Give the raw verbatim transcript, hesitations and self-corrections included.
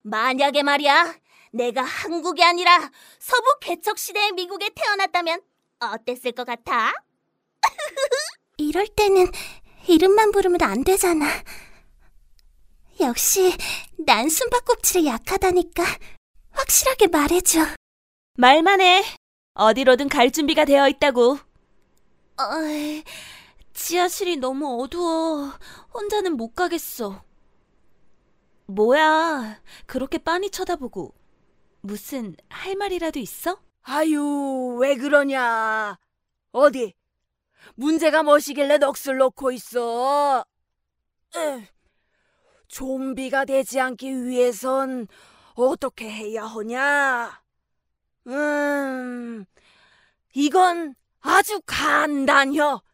만약에 말이야, 내가 한국이 아니라 서부 개척시대의 미국에 태어났다면 어땠을 것 같아? 이럴 때는 이름만 부르면 안 되잖아. 역시 난 숨바꼭질에 약하다니까 확실하게 말해줘. 말만 해. 어디로든 갈 준비가 되어 있다고. 어이, 지하실이 너무 어두워. 혼자는 못 가겠어. 뭐야, 그렇게 빤히 쳐다보고. 무슨 할 말이라도 있어? 아유, 왜 그러냐. 어디, 문제가 뭐시길래 넋을 놓고 있어? 에휴, 좀비가 되지 않기 위해선 어떻게 해야 하냐? 음, 이건 아주 간단혀.